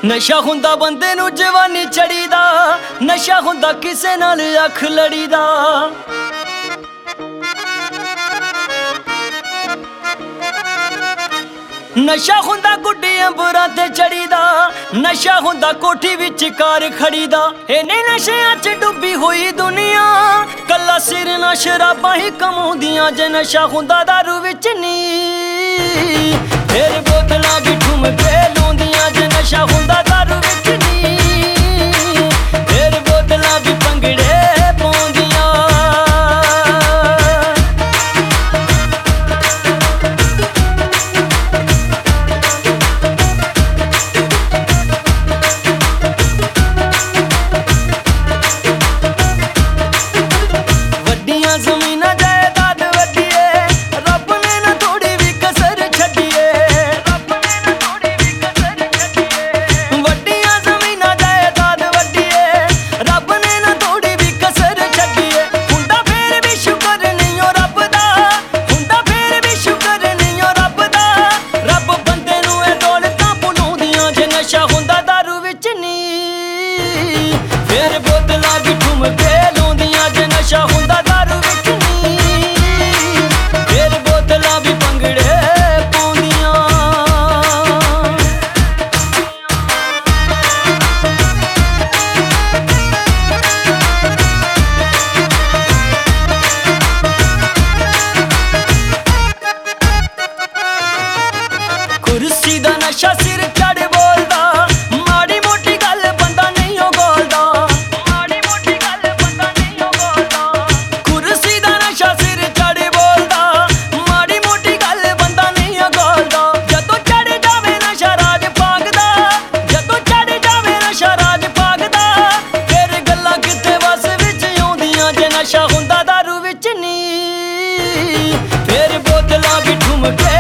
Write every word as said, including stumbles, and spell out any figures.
नशा हुंदा बंदे नू जवानी चढ़ी दा, नशा हुंदा किसे नाल अख लड़ी दा। नशा हुंदा गुड्डी अंबरां ते चढ़ी दा, नशा हुंदा कोठी विच कार खड़ी दा। इन्ने नशियां च डुब्बी हुई दुनिया, कल्ला सिर ना शराबां ही कमाउंदियां। जे नशा हुंदा दारू विच नी, फिर बोतलां भी ठुमके लाउंदियां। जे नशा हुंदा दारू विच नी, फिर बोतलां भी भंगड़े पाउंदियां। वड्डियां ज़मीनां जायदाद वड्डिए, रब ने ना थोड़ी भी कसर छड्डिए। वड्डियां ज़मीनां जायदाद वड्डिए, रब ने ना थोड़ी भी कसर छड्डिए। हुंदा फिर भी शुकर नहीं ओ रब दा, हुंदा फिर भी शुकर नहीं ओ रब दा। रब बंदे नू ए दौलतां भुलाउंदियां। जे नशा हुंदा दारू विच नी, फिर बोतलां भी ठुमके लाउंदियां। जे नशा हुंदा दारू विच नी, फिर बोतलां भी भंगड़े पाउंदियां। कुर्सी दा नशा सिर चढ़ बोलदा, माड़ी मोटी गल बंदा नहीं ओ बोलदा। माड़ी मोटी गल बंदा नहीं ओ बोलदा। कुर्सी दा नशा सिर चढ़ बोलदा, माड़ी मोटी गल बंदा नहीं ओ बोलदा। जदों चढ़ जावे नशा राज भागदा, जदों चढ़ जावे नशा राज भागदा। फिर गल्लां किथे बस विच आउंदियां। जे नशा हुंदा दारू विच नी, फिर बोतलां भी ठुमके